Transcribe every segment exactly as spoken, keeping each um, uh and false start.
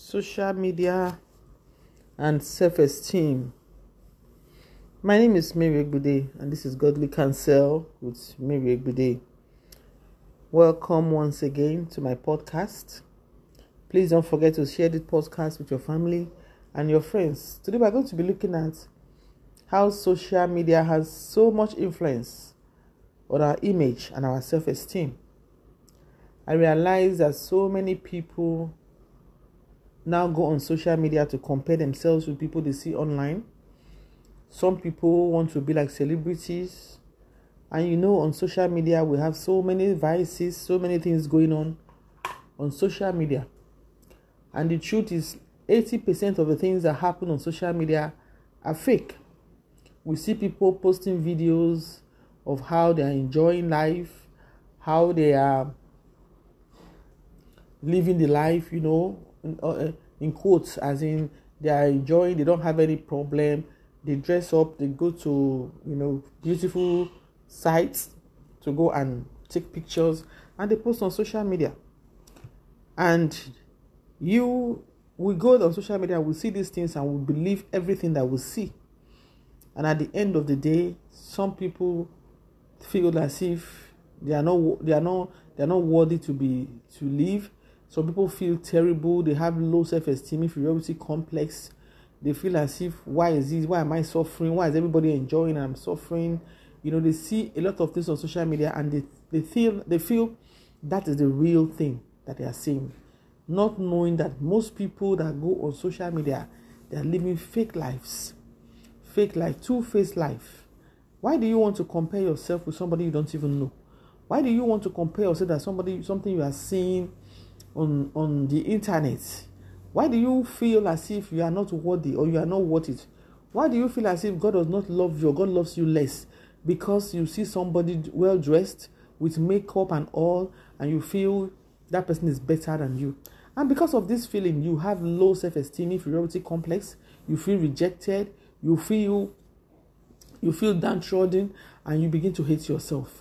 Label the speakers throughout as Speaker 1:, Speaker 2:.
Speaker 1: social media and self-esteem. My name is Mary Egbude, and this is Godly Counsel with Mary Egbude. Welcome once again to my podcast. Please don't forget to share this podcast with your family and your friends. Today we're going to be looking at how social media has so much influence on our image and our self-esteem. I realize that so many people now go on social media to compare themselves with people they see online. Some people want to be like celebrities. And you know, on social media, we have so many vices, so many things going on on social media. And the truth is, eighty percent of the things that happen on social media are fake. We see people posting videos of how they are enjoying life, how they are living the life, you know, in, uh, in quotes, as in they are enjoying, they don't have any problem, they dress up, they go to, you know, beautiful sites to go and take pictures, and they post on social media. And you we go on social media, we see these things, and we believe everything that we see. And at the end of the day, some people feel as if they are not they are not they are not worthy to be to live. Some people feel terrible. They have low self-esteem, inferiority complex. They feel as if, why is this? Why am I suffering? Why is everybody enjoying and I'm suffering? You know, they see a lot of things on social media, and they, they feel they feel that is the real thing that they are seeing, not knowing that most people that go on social media, they are living fake lives, fake life, two-faced life. Why do you want to compare yourself with somebody you don't even know? Why do you want to compare yourself to somebody, something you are seeing on on the internet? Why do you feel as if you are not worthy or you are not worth it? Why do you feel as if God does not love you or God loves you less? Because you see somebody well dressed with makeup and all, and you feel that person is better than you. And because of this feeling, you have low self-esteem, inferiority complex, you feel rejected, you feel you feel downtrodden, and you begin to hate yourself.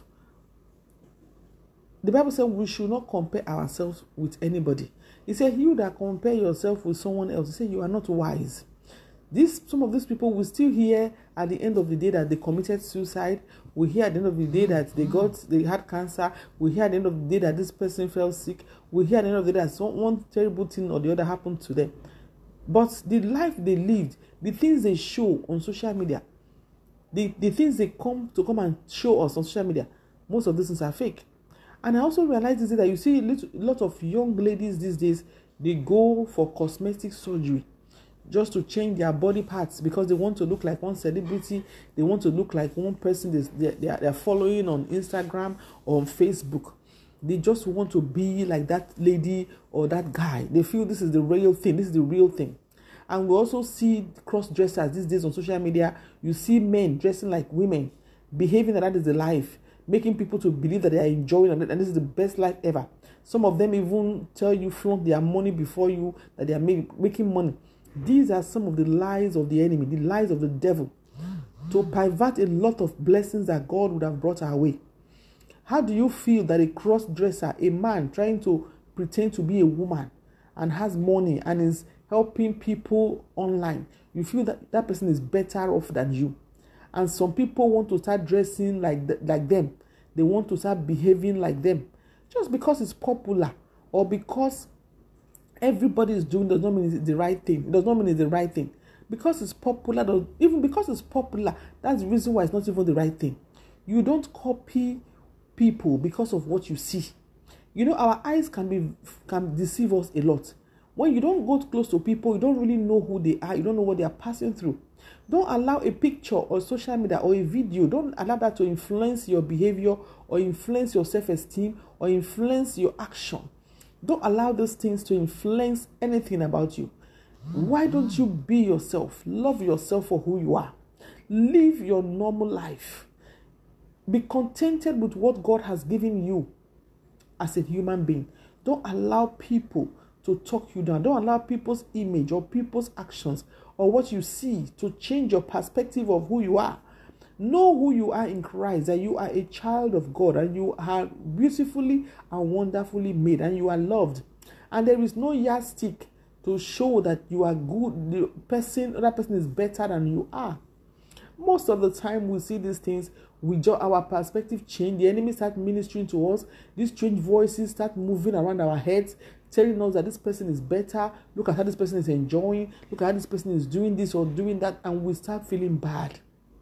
Speaker 1: The Bible says we should not compare ourselves with anybody. It said, you that compare yourself with someone else, it said you are not wise. This, some of these people will still hear at the end of the day that they committed suicide. We hear at the end of the day that they got, they had cancer. We hear at the end of the day that this person fell sick. We hear at the end of the day that some, one terrible thing or the other happened to them. But the life they lived, the things they show on social media, the, the things they come to come and show us on social media, most of these things are fake. And I also realized this, that you see a, little, a lot of young ladies these days, they go for cosmetic surgery just to change their body parts because they want to look like one celebrity. They want to look like one person they, they, they are following on Instagram or on Facebook. They just want to be like that lady or that guy. They feel this is the real thing. This is the real thing. And we also see cross-dressers these days on social media. You see men dressing like women, behaving that that is the life, making people to believe that they are enjoying and this is the best life ever. Some of them even tell you, flaunt their money before you, that they are make, making money. These are some of the lies of the enemy, the lies of the devil, to pervert a lot of blessings that God would have brought our way. How do you feel that a cross-dresser, a man trying to pretend to be a woman and has money and is helping people online, you feel that that person is better off than you? And some people want to start dressing like th- like them. They want to start behaving like them. Just because it's popular or because everybody is doing does not mean it's the right thing. It does not mean it's the right thing. Because it's popular, does, even because it's popular, that's the reason why it's not even the right thing. You don't copy people because of what you see. You know, our eyes can be can deceive us a lot. When you don't go close to people, you don't really know who they are. You don't know what they are passing through. Don't allow a picture or social media or a video, don't allow that to influence your behavior or influence your self-esteem or influence your action. Don't allow those things to influence anything about you. Why don't you be yourself? Love yourself for who you are. Live your normal life. Be contented with what God has given you as a human being. Don't allow people to talk you down. Don't allow people's image or people's actions or what you see to change your perspective of who you are. Know who you are in Christ, that you are a child of God and you are beautifully and wonderfully made and you are loved. And there is no yardstick to show that you are good, the person, other person is better than you are. Most of the time we see these things, we just, our perspective change. The enemy start ministering to us. These strange voices start moving around our heads, telling us that this person is better. Look at how this person is enjoying. Look at how this person is doing this or doing that, and we start feeling bad.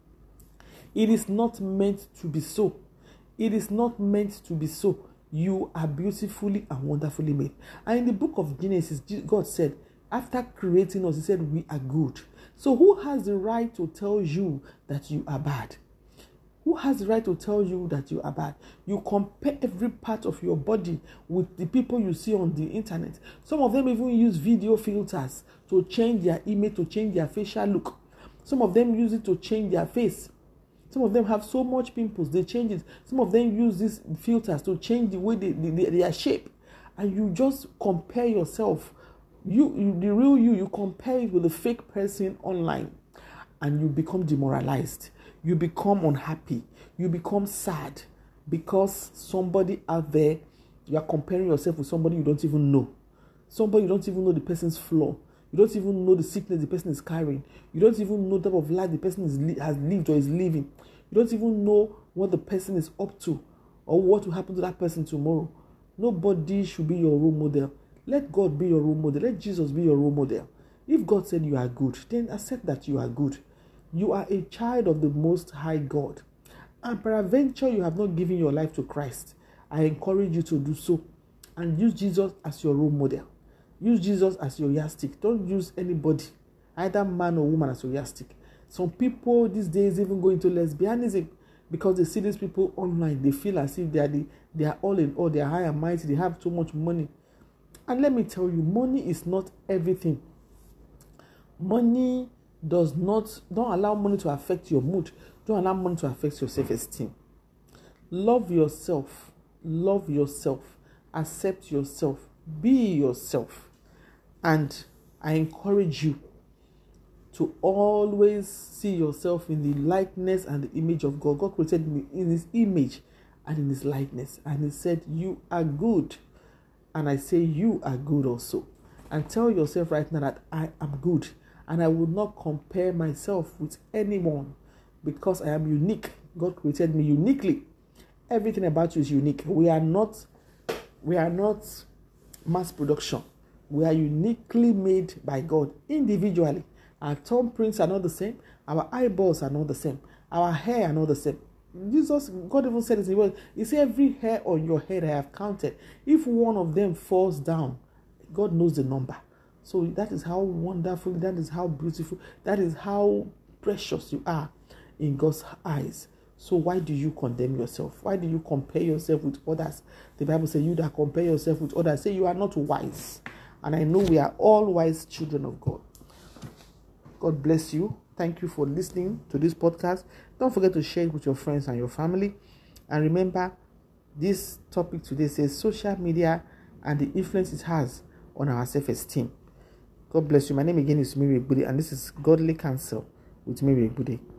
Speaker 1: It is not meant to be so. It is not meant to be so. You are beautifully and wonderfully made. And in the book of Genesis, God said, after creating us, he said, we are good. So who has the right to tell you that you are bad? Who has the right to tell you that you are bad? You compare every part of your body with the people you see on the internet. Some of them even use video filters to change their image, to change their facial look. Some of them use it to change their face. Some of them have so much pimples, they change it. Some of them use these filters to change the way they, they, their shape. And you just compare yourself. You, you, the real you, you compare it with a fake person online. And you become demoralized. You become unhappy. You become sad. Because somebody out there, you are comparing yourself with somebody you don't even know. Somebody you don't even know the person's flaw. You don't even know the sickness the person is carrying. You don't even know the type of life the person is li- has lived or is living. You don't even know what the person is up to or what will happen to that person tomorrow. Nobody should be your role model. Let God be your role model. Let Jesus be your role model. If God said you are good, then accept that you are good. You are a child of the Most High God. And peradventure you have not given your life to Christ. I encourage you to do so. And use Jesus as your role model. Use Jesus as your yardstick. Don't use anybody, either man or woman, as your yardstick. Some people these days even go into lesbianism because they see these people online. They feel as if they are the, they are all in all. They are high and mighty. They have too much money. And let me tell you, money is not everything. Money does not, don't allow money to affect your mood. Don't allow money to affect your self-esteem. Love yourself. Love yourself. Accept yourself. Be yourself. And I encourage you to always see yourself in the likeness and the image of God. God created me in his image and in his likeness. And he said, you are good. And I say, you are good also. And tell yourself right now that I am good. And I will not compare myself with anyone because I am unique. God created me uniquely. Everything about you is unique. We are not, we are not mass production. We are uniquely made by God individually. Our thumbprints are not the same. Our eyeballs are not the same. Our hair are not the same. Jesus, God even said this. He said, every hair on your head I have counted. If one of them falls down, God knows the number. So that is how wonderful, that is how beautiful, that is how precious you are in God's eyes. So why do you condemn yourself? Why do you compare yourself with others? The Bible says you that compare yourself with others, say you are not wise. And I know we are all wise children of God. God bless you. Thank you for listening to this podcast. Don't forget to share it with your friends and your family. And remember, this topic today says social media and the influence it has on our self-esteem. God bless you. My name again is Mary Egbude, and this is Godly Counsel with Mary Egbude.